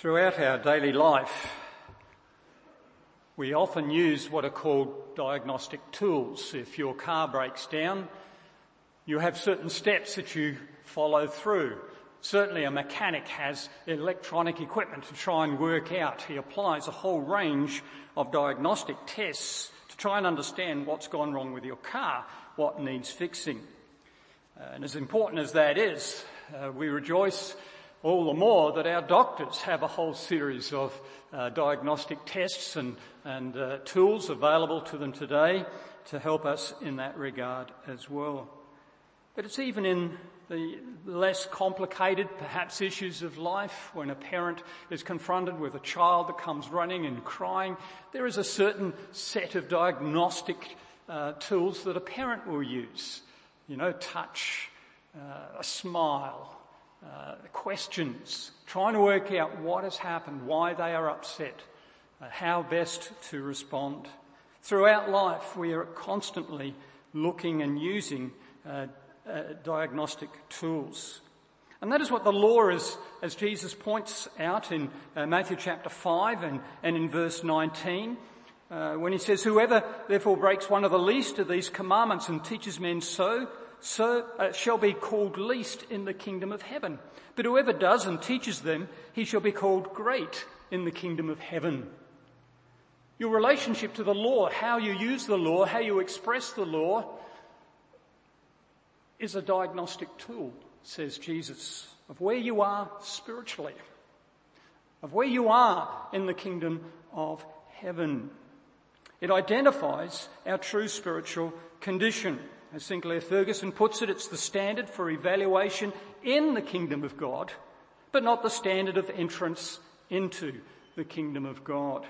Throughout our daily life, we often use what are called diagnostic tools. If your car breaks down, you have certain steps that you follow through. Certainly a mechanic has electronic equipment to try and work out. He applies a whole range of diagnostic tests to try and understand what's gone wrong with your car, what needs fixing. And as important as that is, we rejoice all the more that our doctors have a whole series of diagnostic tests and tools available to them today to help us in that regard as well. But it's even in the less complicated, perhaps, issues of life. When a parent is confronted with a child that comes running and crying, there is a certain set of diagnostic tools that a parent will use. Touch, a smile, questions, trying to work out what has happened, why they are upset, how best to respond. Throughout life, we are constantly looking and using diagnostic tools. And that is what the law is, as Jesus points out in Matthew chapter 5 and in verse 19, when he says, "Whoever therefore breaks one of the least of these commandments and teaches men so shall be called least in the kingdom of heaven. But whoever does and teaches them, he shall be called great in the kingdom of heaven." Your relationship to the law, how you use the law, how you express the law, is a diagnostic tool, says Jesus, of where you are spiritually, of where you are in the kingdom of heaven. It identifies our true spiritual condition. As Sinclair Ferguson puts it, it's the standard for evaluation in the kingdom of God, but not the standard of entrance into the kingdom of God.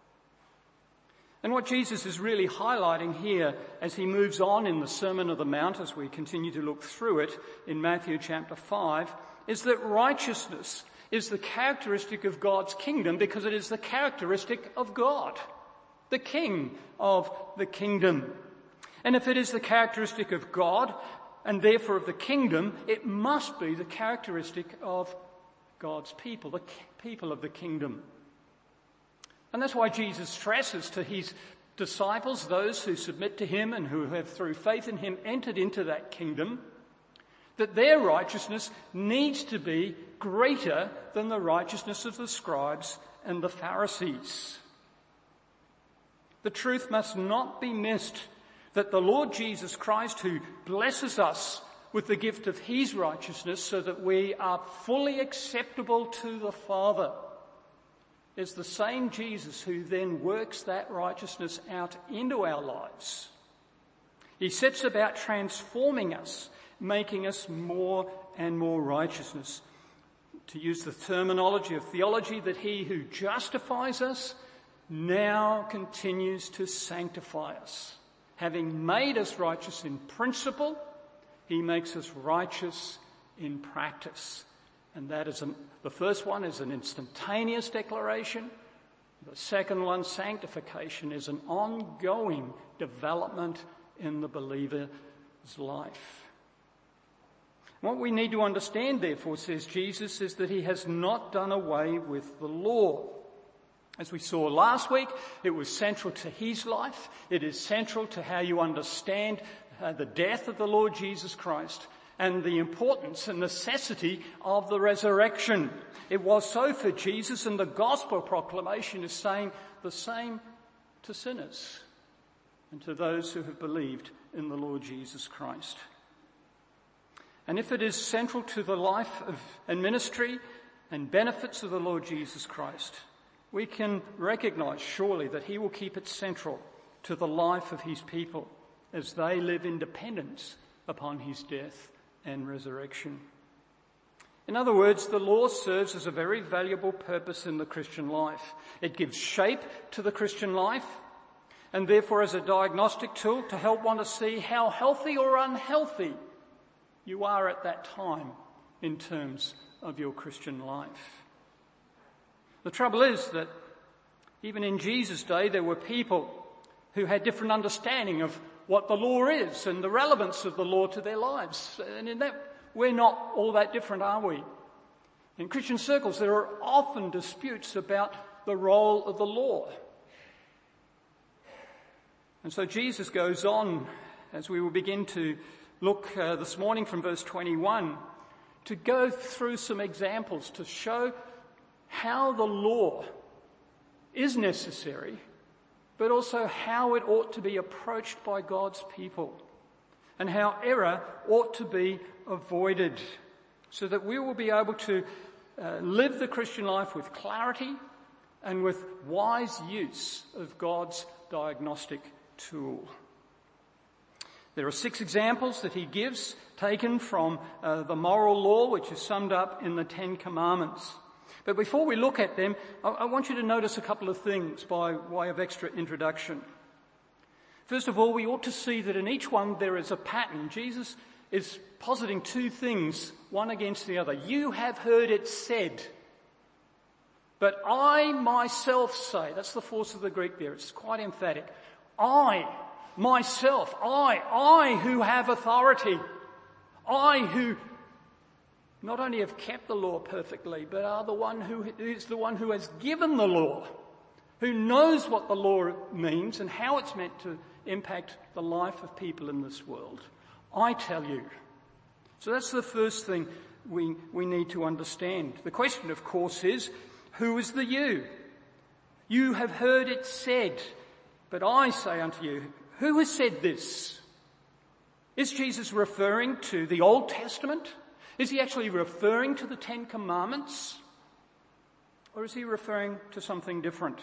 And what Jesus is really highlighting here as he moves on in the Sermon on the Mount, as we continue to look through it in Matthew chapter 5, is that righteousness is the characteristic of God's kingdom because it is the characteristic of God, the King of the kingdom. And if it is the characteristic of God, and therefore of the kingdom, it must be the characteristic of God's people, the people of the kingdom. And that's why Jesus stresses to his disciples, those who submit to him and who have through faith in him entered into that kingdom, that their righteousness needs to be greater than the righteousness of the scribes and the Pharisees. The truth must not be missed that the Lord Jesus Christ, who blesses us with the gift of his righteousness so that we are fully acceptable to the Father, is the same Jesus who then works that righteousness out into our lives. He sets about transforming us, making us more and more righteousness. To use the terminology of theology, that he who justifies us now continues to sanctify us. Having made us righteous in principle, he makes us righteous in practice. And that is the first one is an instantaneous declaration. The second one, sanctification, is an ongoing development in the believer's life. What we need to understand, therefore, says Jesus, is that he has not done away with the law. As we saw last week, it was central to his life. It is central to how you understand the death of the Lord Jesus Christ and the importance and necessity of the resurrection. It was so for Jesus, and the gospel proclamation is saying the same to sinners and to those who have believed in the Lord Jesus Christ. And if it is central to the life and ministry and benefits of the Lord Jesus Christ, we can recognize surely that he will keep it central to the life of his people as they live in dependence upon his death and resurrection. In other words, the law serves as a very valuable purpose in the Christian life. It gives shape to the Christian life, and therefore as a diagnostic tool to help one to see how healthy or unhealthy you are at that time in terms of your Christian life. The trouble is that even in Jesus' day, there were people who had different understanding of what the law is and the relevance of the law to their lives. And in that, we're not all that different, are we? In Christian circles, there are often disputes about the role of the law. And so Jesus goes on, as we will begin to look this morning from verse 21, to go through some examples to show how the law is necessary, but also how it ought to be approached by God's people, and how error ought to be avoided, so that we will be able to live the Christian life with clarity and with wise use of God's diagnostic tool. There are 6 examples that he gives, taken from the moral law, which is summed up in the 10 Commandments. But before we look at them, I want you to notice a couple of things by way of extra introduction. First of all, we ought to see that in each one there is a pattern. Jesus is positing 2 things, one against the other. You have heard it said, but I myself say. That's the force of the Greek there. It's quite emphatic. I, myself, I who have authority. I who not only have kept the law perfectly, but are the one who is the one who has given the law, who knows what the law means and how it's meant to impact the life of people in this world. I tell you. So that's the first thing we need to understand. The question, of course, is, who is the you? You have heard it said, but I say unto you. Who has said this? Is Jesus referring to the Old Testament? Is he actually referring to the 10 Commandments? Or is he referring to something different?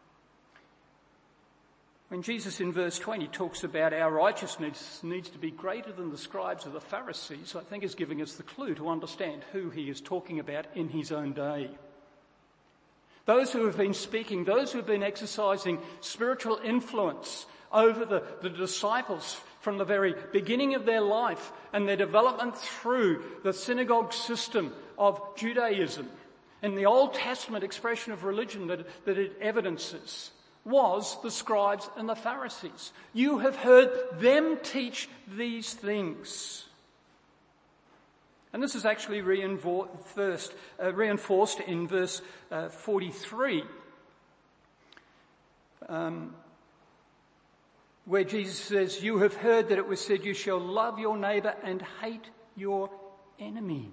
When Jesus in verse 20 talks about our righteousness needs to be greater than the scribes or the Pharisees, I think is giving us the clue to understand who he is talking about in his own day. Those who have been speaking, those who have been exercising spiritual influence over the disciples from the very beginning of their life and their development through the synagogue system of Judaism and the Old Testament expression of religion that it evidences, was the scribes and the Pharisees. You have heard them teach these things. And this is actually reinforced in verse 43, where Jesus says, you have heard that it was said, you shall love your neighbour and hate your enemy.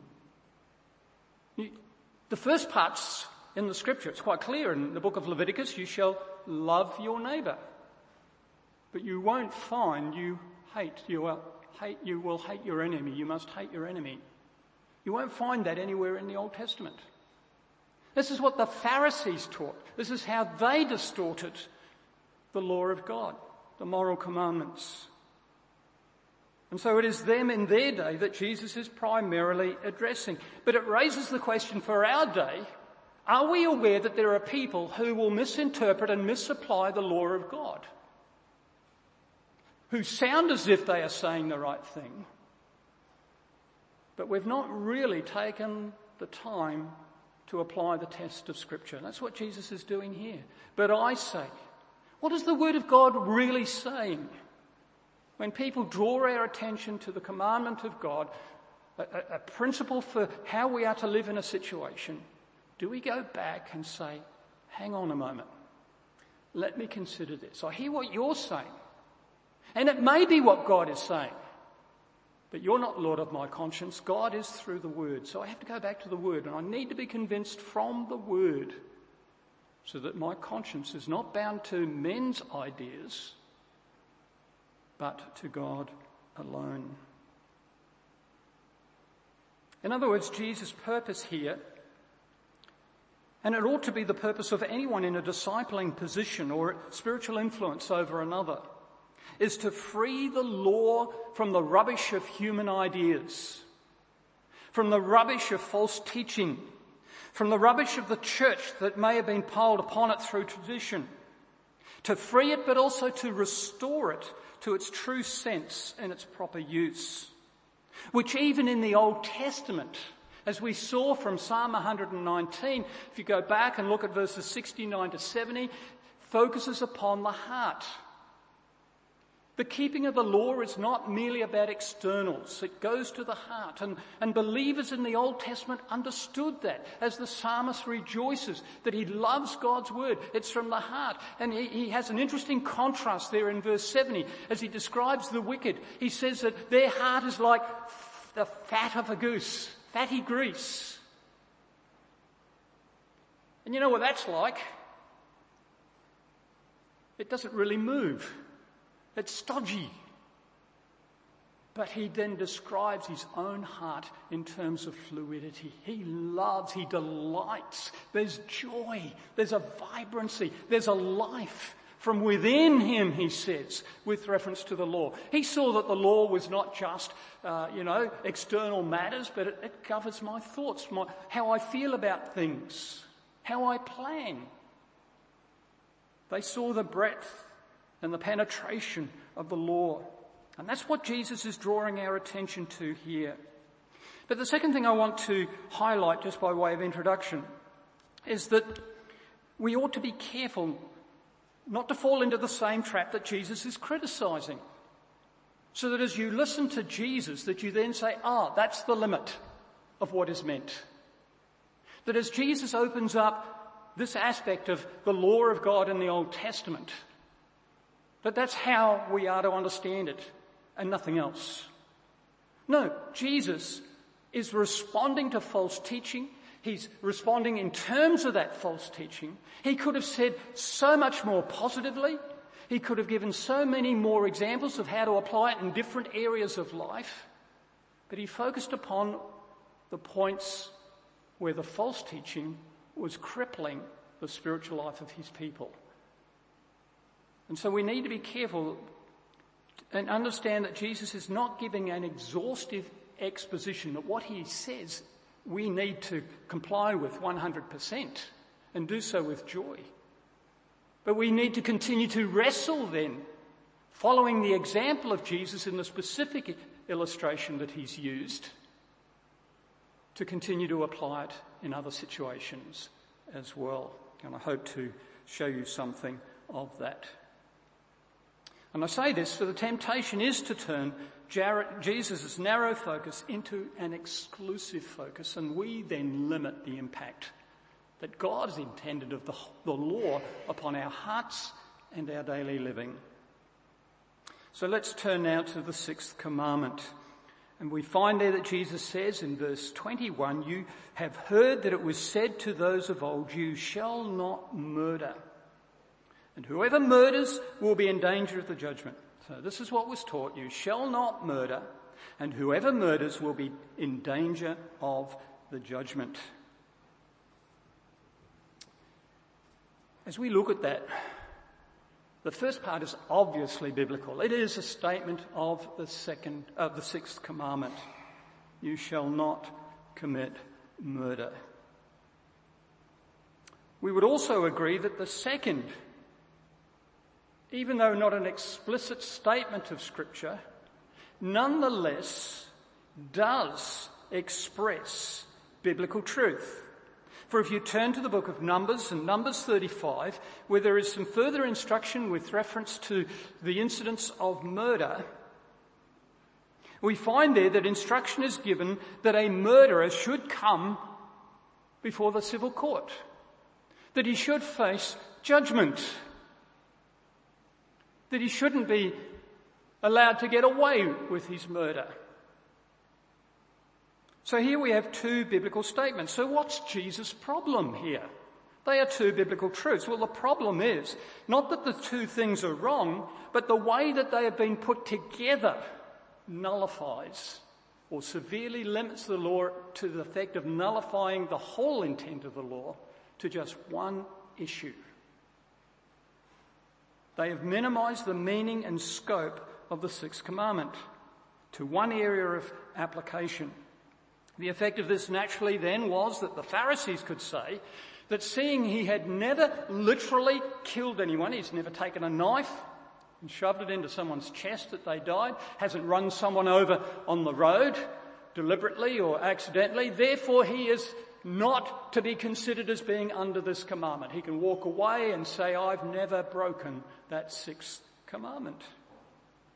The first part's in the scripture. It's quite clear in the book of Leviticus, you shall love your neighbour. But you won't find you will hate your enemy. You must hate your enemy. You won't find that anywhere in the Old Testament. This is what the Pharisees taught. This is how they distorted the law of God, the moral commandments. And so it is them in their day that Jesus is primarily addressing. But it raises the question for our day, are we aware that there are people who will misinterpret and misapply the law of God? Who sound as if they are saying the right thing, but we've not really taken the time to apply the test of Scripture. That's what Jesus is doing here. But I say, what is the Word of God really saying? When people draw our attention to the commandment of God, a principle for how we are to live in a situation, do we go back and say, hang on a moment, let me consider this. I hear what you're saying, and it may be what God is saying, but you're not Lord of my conscience. God is through the Word. So I have to go back to the Word, and I need to be convinced from the Word so that my conscience is not bound to men's ideas, but to God alone. In other words, Jesus' purpose here, and it ought to be the purpose of anyone in a discipling position or spiritual influence over another, is to free the law from the rubbish of human ideas, from the rubbish of false teaching, from the rubbish of the church that may have been piled upon it through tradition, to free it but also to restore it to its true sense and its proper use, which even in the Old Testament, as we saw from Psalm 119, if you go back and look at verses 69 to 70, focuses upon the heart. The keeping of the law is not merely about externals. It goes to the heart. And believers in the Old Testament understood that as the psalmist rejoices that he loves God's word. It's from the heart. And he has an interesting contrast there in verse 70 as he describes the wicked. He says that their heart is like the fat of a goose, fatty grease. And you know what that's like? It doesn't really move. It's stodgy. But he then describes his own heart in terms of fluidity. He loves, he delights. There's joy, there's a vibrancy, there's a life from within him, he says, with reference to the law. He saw that the law was not just, external matters, but it covers my thoughts, how I feel about things, how I plan. They saw the breadth and the penetration of the law. And that's what Jesus is drawing our attention to here. But the second thing I want to highlight, just by way of introduction, is that we ought to be careful not to fall into the same trap that Jesus is criticizing. So that as you listen to Jesus, that you then say, that's the limit of what is meant. That as Jesus opens up this aspect of the law of God in the Old Testament, that's how we are to understand it and nothing else. No, Jesus is responding to false teaching. He's responding in terms of that false teaching. He could have said so much more positively. He could have given so many more examples of how to apply it in different areas of life. But he focused upon the points where the false teaching was crippling the spiritual life of his people. And so we need to be careful and understand that Jesus is not giving an exhaustive exposition, that what he says we need to comply with 100% and do so with joy. But we need to continue to wrestle then, following the example of Jesus in the specific illustration that he's used, to continue to apply it in other situations as well. And I hope to show you something of that. And I say this, for the temptation is to turn Jesus' narrow focus into an exclusive focus, and we then limit the impact that God has intended of the law upon our hearts and our daily living. So let's turn now to the sixth commandment. And we find there that Jesus says in verse 21, "You have heard that it was said to those of old, 'You shall not murder.' And whoever murders will be in danger of the judgment." So this is what was taught: you shall not murder, and whoever murders will be in danger of the judgment. As we look at that, the first part is obviously biblical. It is a statement of the sixth commandment. You shall not commit murder. We would also agree that the second, even though not an explicit statement of Scripture, nonetheless does express biblical truth. For if you turn to the book of Numbers, and Numbers 35, where there is some further instruction with reference to the incidents of murder, we find there that instruction is given that a murderer should come before the civil court, that he should face judgment, that he shouldn't be allowed to get away with his murder. So here we have two biblical statements. So what's Jesus' problem here? They are two biblical truths. Well, the problem is not that the two things are wrong, but the way that they have been put together nullifies or severely limits the law to the effect of nullifying the whole intent of the law to just one issue. They have minimized the meaning and scope of the sixth commandment to one area of application. The effect of this naturally then was that the Pharisees could say that seeing he had never literally killed anyone, he's never taken a knife and shoved it into someone's chest that they died, hasn't run someone over on the road deliberately or accidentally, therefore he is not to be considered as being under this commandment. He can walk away and say, I've never broken that sixth commandment.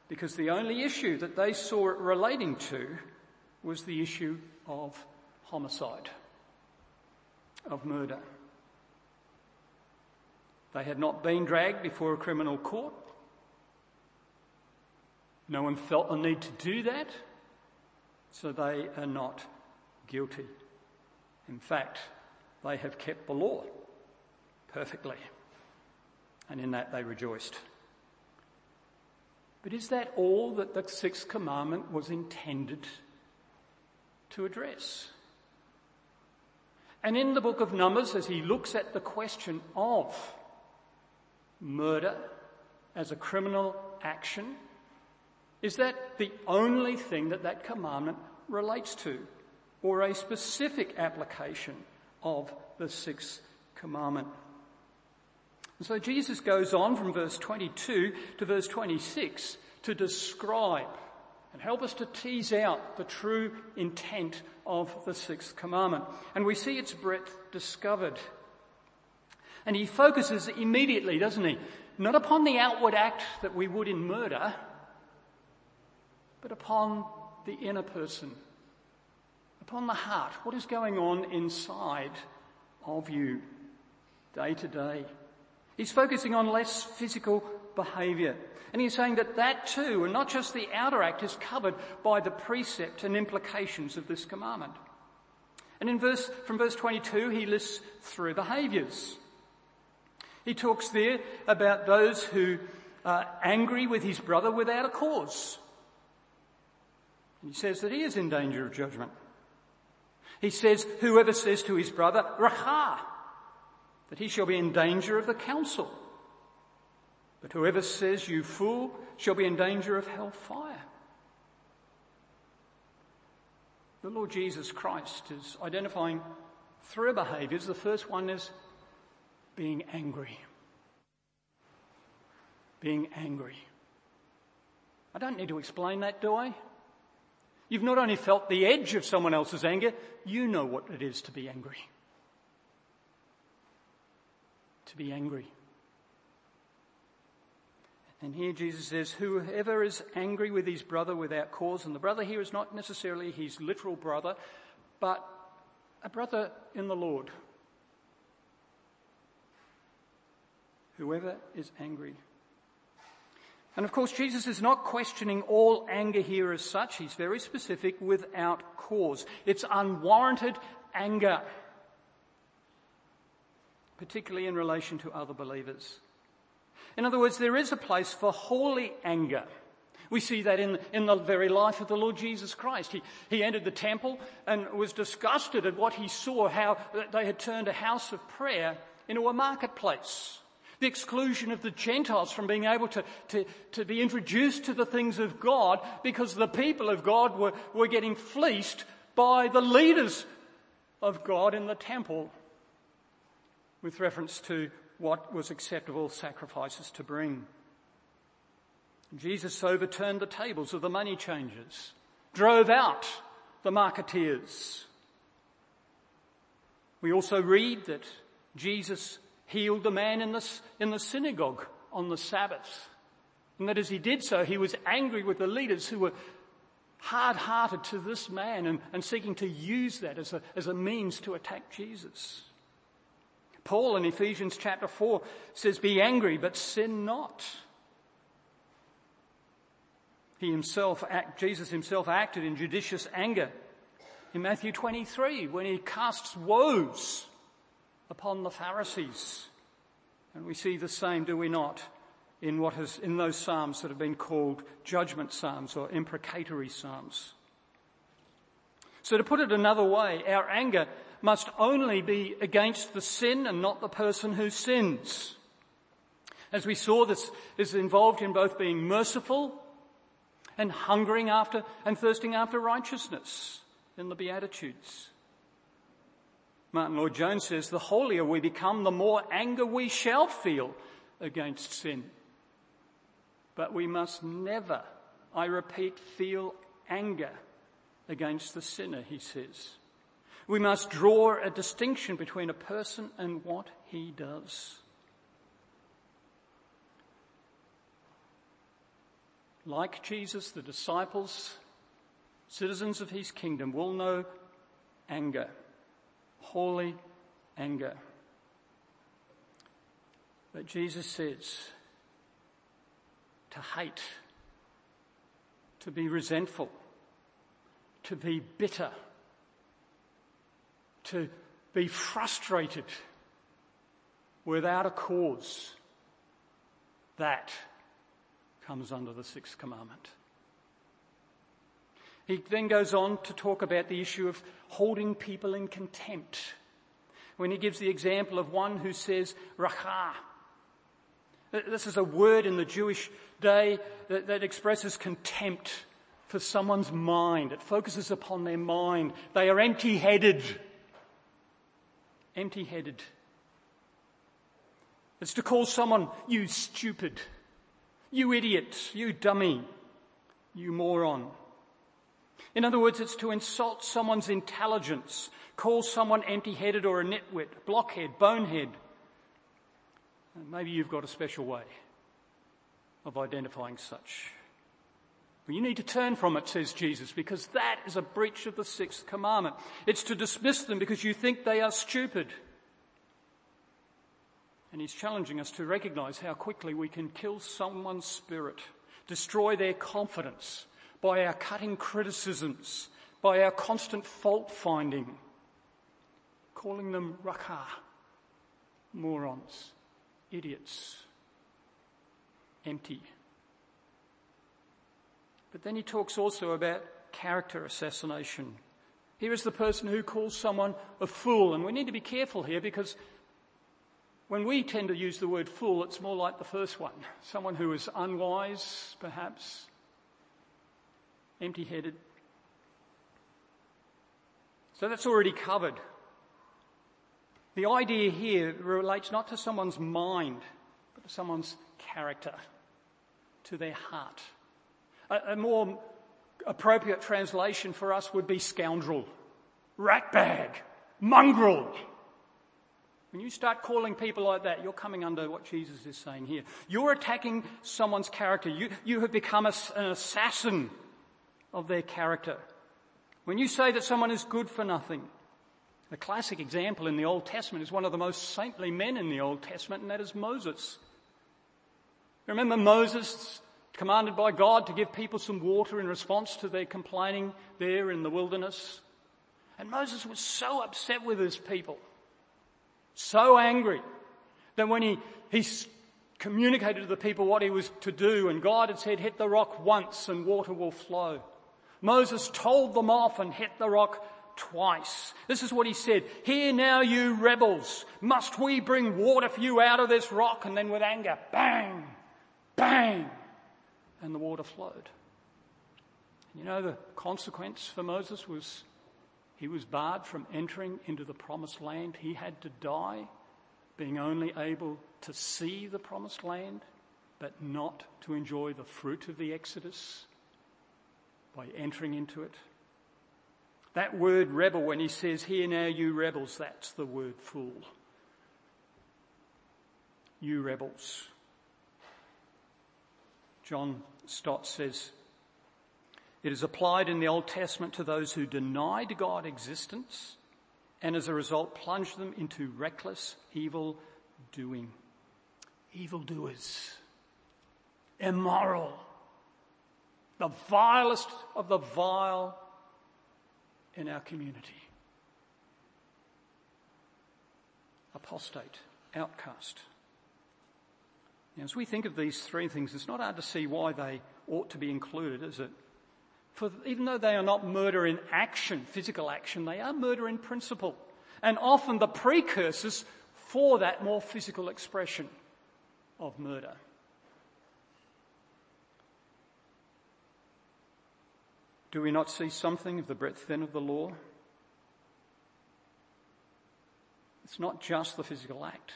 because the only issue that they saw it relating to was the issue of homicide, of murder. They had not been dragged before a criminal court. No one felt the need to do that, so they are not guilty. In fact, they have kept the law perfectly, and in that they rejoiced. But is that all that the sixth commandment was intended to address? And in the book of Numbers, as he looks at the question of murder as a criminal action, is that the only thing that that commandment relates to, or a specific application of the sixth commandment? And so Jesus goes on from verse 22 to verse 26 to describe and help us to tease out the true intent of the sixth commandment. And we see its breadth discovered. And he focuses immediately, doesn't he, not upon the outward act that we would in murder, but upon the inner person, upon the heart, what is going on inside of you day to day. He's focusing on less physical behaviour. And he's saying that that too, and not just the outer act, is covered by the precept and implications of this commandment. And from verse 22, he lists three behaviours. He talks there about those who are angry with his brother without a cause. And he says that he is in danger of judgment. He says, whoever says to his brother, Racha, that he shall be in danger of the council. But whoever says, you fool, shall be in danger of hellfire. The Lord Jesus Christ is identifying three behaviours. The first one is being angry. Being angry. I don't need to explain that, do I? You've not only felt the edge of someone else's anger, you know what it is to be angry. To be angry. And here Jesus says, whoever is angry with his brother without cause, and the brother here is not necessarily his literal brother, but a brother in the Lord. Whoever is angry. And of course, Jesus is not questioning all anger here as such. He's very specific, without cause. It's unwarranted anger, particularly in relation to other believers. In other words, there is a place for holy anger. We see that in the very life of the Lord Jesus Christ. He entered the temple and was disgusted at what he saw, how they had turned a house of prayer into a marketplace. The exclusion of the Gentiles from being able to be introduced to the things of God because the people of God were getting fleeced by the leaders of God in the temple with reference to what was acceptable sacrifices to bring. Jesus overturned the tables of the money changers, drove out the marketeers. We also read that Jesus healed the man in the synagogue on the Sabbath. And that as he did so, he was angry with the leaders who were hard-hearted to this man and seeking to use that as a means to attack Jesus. Paul in Ephesians chapter 4 says, be angry, but sin not. Jesus himself acted in judicious anger in Matthew 23 when he casts woes upon the Pharisees. And we see the same, do we not, in those psalms that have been called judgment psalms or imprecatory psalms. So to put it another way, our anger must only be against the sin and not the person who sins. As we saw, this is involved in both being merciful and hungering after and thirsting after righteousness in the Beatitudes. Martin Lloyd-Jones says, the holier we become, the more anger we shall feel against sin. But we must never, I repeat, feel anger against the sinner, he says. We must draw a distinction between a person and what he does. like Jesus, the disciples, citizens of his kingdom, will know anger, holy anger. But Jesus says to hate, to be resentful, to be bitter, to be frustrated without a cause, that comes under the sixth commandment. He then goes on to talk about the issue of holding people in contempt, when he gives the example of one who says, "Rachah." This is a word in the Jewish day that expresses contempt for someone's mind. It focuses upon their mind. They are empty-headed. Empty-headed. It's to call someone, "You stupid, you idiot, you dummy, you moron." In other words, it's to insult someone's intelligence, call someone empty-headed or a nitwit, blockhead, bonehead. And maybe you've got a special way of identifying such. Well, you need to turn from it, says Jesus, because that is a breach of the sixth commandment. It's to dismiss them because you think they are stupid. And he's challenging us to recognize how quickly we can kill someone's spirit, destroy their confidence by our cutting criticisms, by our constant fault-finding, calling them rachah, morons, idiots, empty. But then he talks also about character assassination. Here is the person who calls someone a fool, and we need to be careful here because when we tend to use the word fool, it's more like the first one. Someone who is unwise, perhaps, empty-headed. So that's already covered. The idea here relates not to someone's mind, but to someone's character, to their heart. A more appropriate translation for us would be scoundrel, ratbag, mongrel. When you start calling people like that, you're coming under what Jesus is saying here. You're attacking someone's character. You have become an assassin of their character. When you say that someone is good for nothing, the classic example in the Old Testament is one of the most saintly men in the Old Testament, and that is Moses. Remember Moses, commanded by God to give people some water in response to their complaining there in the wilderness? And Moses was so upset with his people, so angry, that when he communicated to the people what he was to do, and God had said, "Hit the rock once and water will flow," Moses told them off and hit the rock twice. This is what he said: "Hear now, you rebels, must we bring water for you out of this rock?" And then with anger, bang, bang, and the water flowed. You know, the consequence for Moses was he was barred from entering into the promised land. He had to die, being only able to see the promised land, but not to enjoy the fruit of the Exodus by entering into it. That word rebel, when he says, "Hear now, you rebels," that's the word fool. You rebels. John Stott says, "It is applied in the Old Testament to those who denied God's existence and as a result plunged them into reckless evil doing." Evildoers. Immoral. The vilest of the vile in our community. Apostate, outcast. Now, as we think of these three things, it's not hard to see why they ought to be included, is it? For even though they are not murder in action, physical action, they are murder in principle, and often the precursors for that more physical expression of murder. Do we not see something of the breadth then of the law? It's not just the physical act.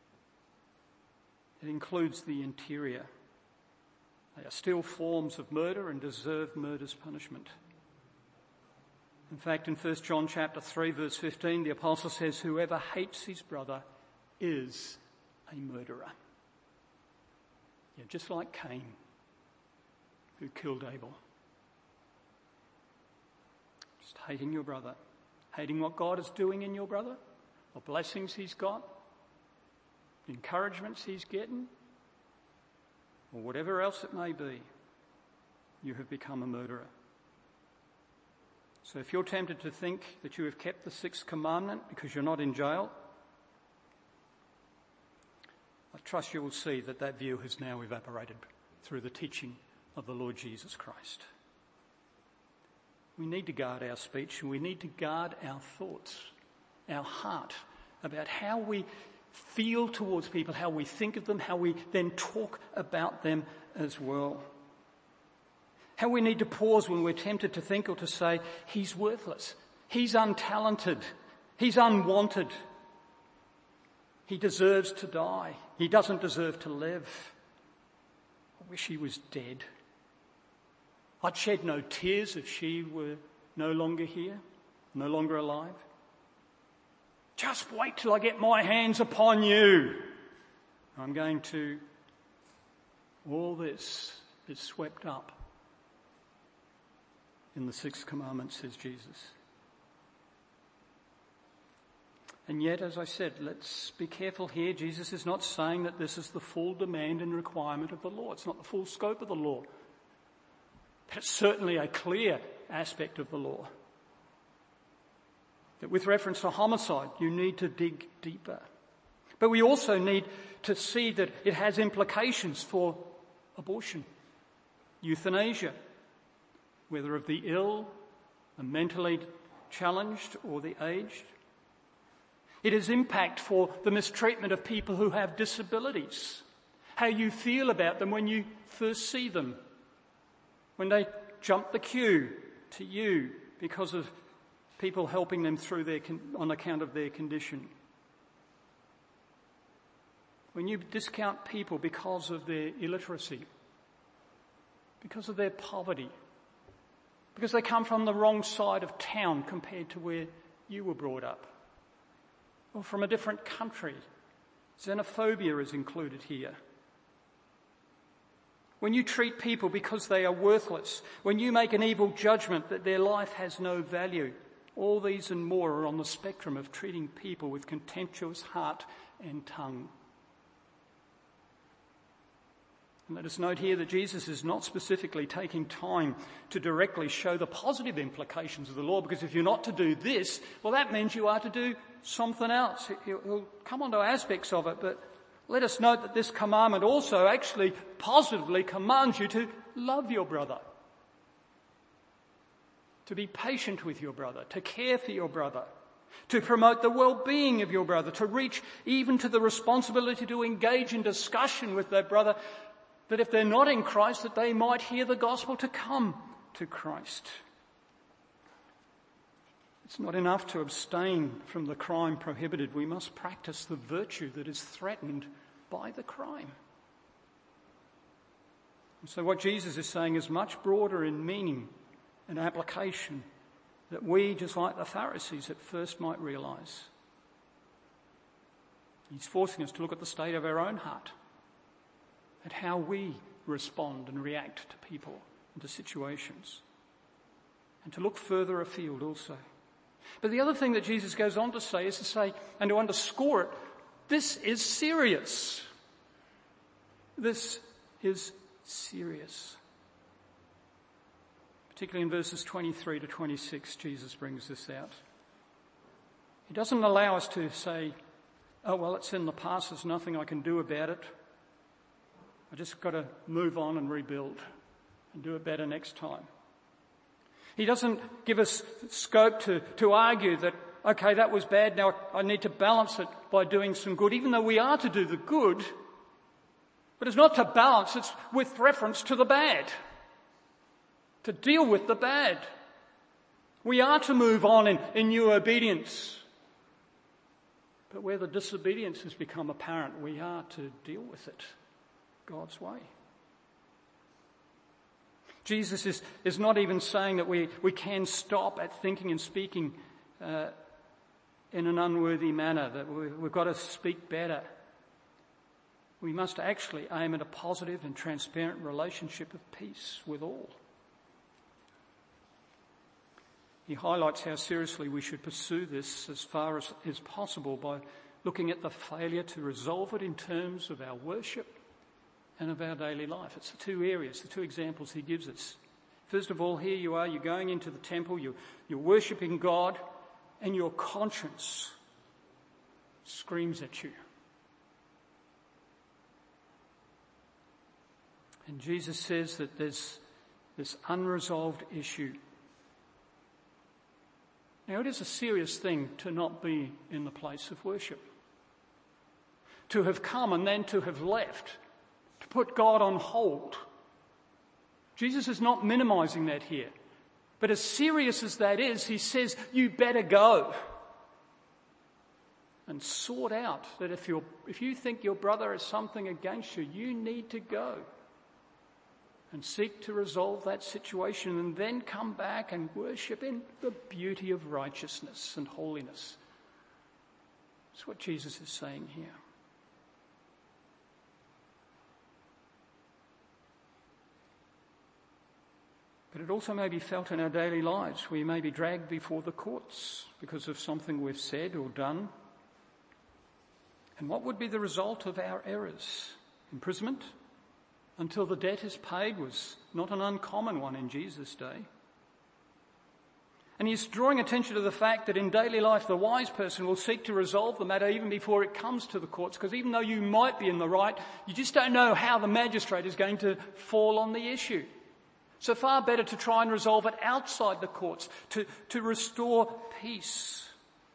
It includes the interior. They are still forms of murder and deserve murder's punishment. In fact, in 1 John chapter 3, verse 15, the apostle says, "Whoever hates his brother is a murderer." Yeah, just like Cain. who killed Abel. Just hating your brother, hating what God is doing in your brother, the blessings he's got, the encouragements he's getting, or whatever else it may be, you have become a murderer. So if you're tempted to think that you have kept the sixth commandment because you're not in jail, I trust you will see that that view has now evaporated through the teaching of the Lord Jesus Christ. We need to guard our speech, and we need to guard our thoughts, our heart, about how we feel towards people, how we think of them, how we then talk about them as well. How we need to pause when we're tempted to think or to say, he's worthless, he's untalented, he's unwanted, he deserves to die, he doesn't deserve to live. I wish he was dead. I'd shed no tears if she were no longer here, no longer alive. Just wait till I get my hands upon you. I'm going to... All this is swept up in the sixth commandment, says Jesus. And yet, as I said, let's be careful here. Jesus is not saying that this is the full demand and requirement of the law. It's not the full scope of the law. But it's certainly a clear aspect of the law. That with reference to homicide, you need to dig deeper. But we also need to see that it has implications for abortion, euthanasia, whether of the ill, the mentally challenged, or the aged. It has impact for the mistreatment of people who have disabilities, how you feel about them when you first see them, when they jump the queue to you because of people helping them through on account of their condition. When you discount people because of their illiteracy, because of their poverty, because they come from the wrong side of town compared to where you were brought up, or from a different country, xenophobia is included here. When you treat people because they are worthless, when you make an evil judgment that their life has no value, all these and more are on the spectrum of treating people with contemptuous heart and tongue. And let us note here that Jesus is not specifically taking time to directly show the positive implications of the law, because if you're not to do this, well, that means you are to do something else. He'll come on to aspects of it, but let us note that this commandment also actually positively commands you to love your brother, to be patient with your brother, to care for your brother, to promote the well-being of your brother, to reach even to the responsibility to engage in discussion with their brother, that if they're not in Christ, that they might hear the gospel to come to Christ. It's not enough to abstain from the crime prohibited. We must practice the virtue that is threatened by the crime. And so what Jesus is saying is much broader in meaning and application that we, just like the Pharisees, at first might realise. He's forcing us to look at the state of our own heart, at how we respond and react to people and to situations, and to look further afield also. But the other thing that Jesus goes on to say is to say, and to underscore it, this is serious. This is serious. Particularly in verses 23 to 26, Jesus brings this out. He doesn't allow us to say, oh, well, it's in the past, there's nothing I can do about it. I just got to move on and rebuild and do it better next time. He doesn't give us scope to argue that, okay, that was bad, now I need to balance it by doing some good, even though we are to do the good. But it's not to balance, it's with reference to the bad, to deal with the bad. We are to move on in new obedience. But where the disobedience has become apparent, we are to deal with it God's way. Jesus is not even saying that we can stop at thinking and speaking in an unworthy manner, that we've got to speak better. We must actually aim at a positive and transparent relationship of peace with all. He highlights how seriously we should pursue this as far as is possible by looking at the failure to resolve it in terms of our worship and of our daily life. It's the two areas, the two examples he gives us. First of all, here you are, you're going into the temple, you're worshipping God, and your conscience screams at you. And Jesus says that there's this unresolved issue. Now, it is a serious thing to not be in the place of worship. To have come and then to have left. To put God on hold. Jesus is not minimizing that here. But as serious as that is, he says, you better go. And sort out that if you think your brother has something against you, you need to go. And seek to resolve that situation and then come back and worship in the beauty of righteousness and holiness. That's what Jesus is saying here. But it also may be felt in our daily lives. We may be dragged before the courts because of something we've said or done. And what would be the result of our errors? Imprisonment? Until the debt is paid was not an uncommon one in Jesus' day. And he's drawing attention to the fact that in daily life the wise person will seek to resolve the matter even before it comes to the courts, because even though you might be in the right, you just don't know how the magistrate is going to fall on the issue. So far better to try and resolve it outside the courts, to restore peace.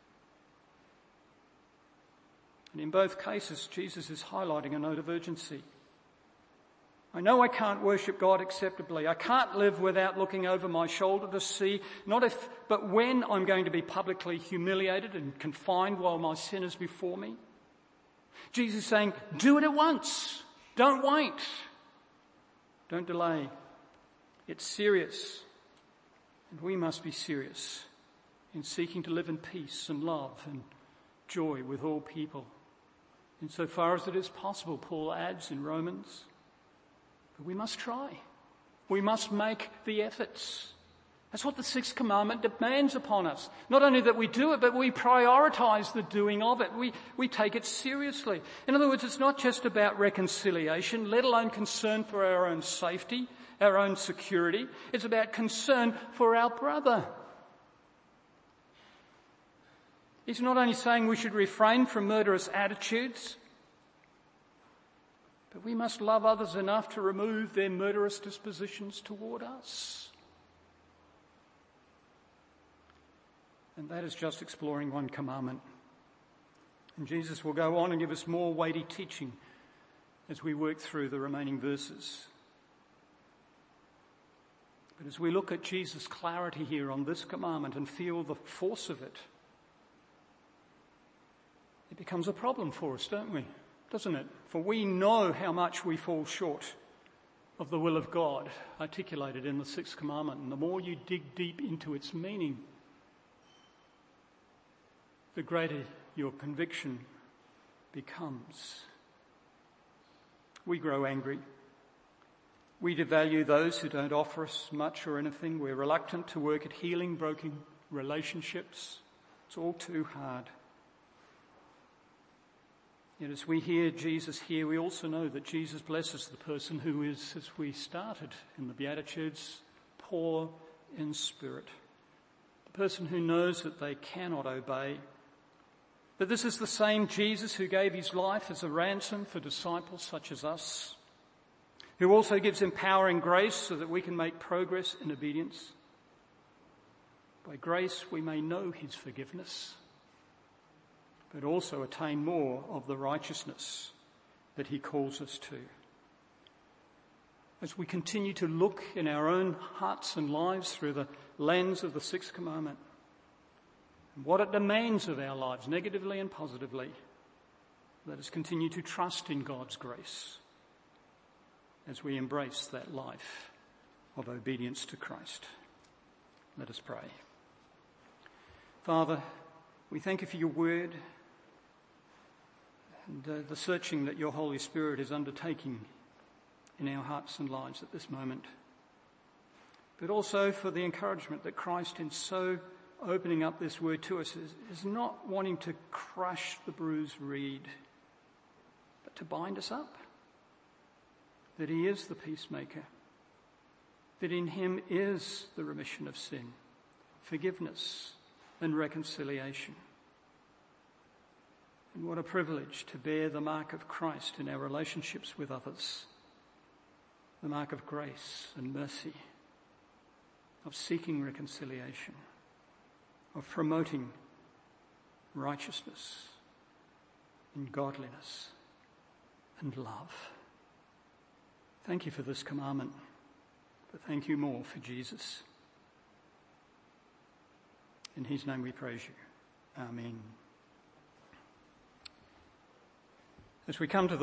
And in both cases, Jesus is highlighting a note of urgency. I know I can't worship God acceptably. I can't live without looking over my shoulder to see, but when I'm going to be publicly humiliated and confined while my sin is before me. Jesus is saying, do it at once. Don't wait. Don't delay. It's serious. And we must be serious in seeking to live in peace and love and joy with all people. Insofar as it is possible, Paul adds in Romans. But we must try. We must make the efforts. That's what the sixth commandment demands upon us. Not only that we do it, but we prioritize the doing of it. We take it seriously. In other words, it's not just about reconciliation, let alone concern for our own safety, our own security. It's about concern for our brother. He's not only saying we should refrain from murderous attitudes, but we must love others enough to remove their murderous dispositions toward us. And that is just exploring one commandment. And Jesus will go on and give us more weighty teaching as we work through the remaining verses. But as we look at Jesus' clarity here on this commandment and feel the force of it, it becomes a problem for us, don't we? Doesn't it? For we know how much we fall short of the will of God articulated in the sixth commandment. And the more you dig deep into its meaning, the greater your conviction becomes. We grow angry. We devalue those who don't offer us much or anything. We're reluctant to work at healing broken relationships. It's all too hard. Yet as we hear Jesus here, we also know that Jesus blesses the person who is, as we started in the Beatitudes, poor in spirit. The person who knows that they cannot obey. That this is the same Jesus who gave his life as a ransom for disciples such as us, who also gives empowering grace so that we can make progress in obedience. By grace we may know his forgiveness, but also attain more of the righteousness that he calls us to. As we continue to look in our own hearts and lives through the lens of the sixth commandment, and what it demands of our lives, negatively and positively, let us continue to trust in God's grace as we embrace that life of obedience to Christ. Let us pray. Father, we thank you for your word. and the searching that your Holy Spirit is undertaking in our hearts and lives at this moment. But also for the encouragement that Christ, in so opening up this word to us, is not wanting to crush the bruised reed, but to bind us up. That he is the peacemaker. That in him is the remission of sin, forgiveness and reconciliation. And what a privilege to bear the mark of Christ in our relationships with others. The mark of grace and mercy, of seeking reconciliation, of promoting righteousness and godliness and love. Thank you for this commandment, but thank you more for Jesus. In his name we praise you. Amen. As we come to the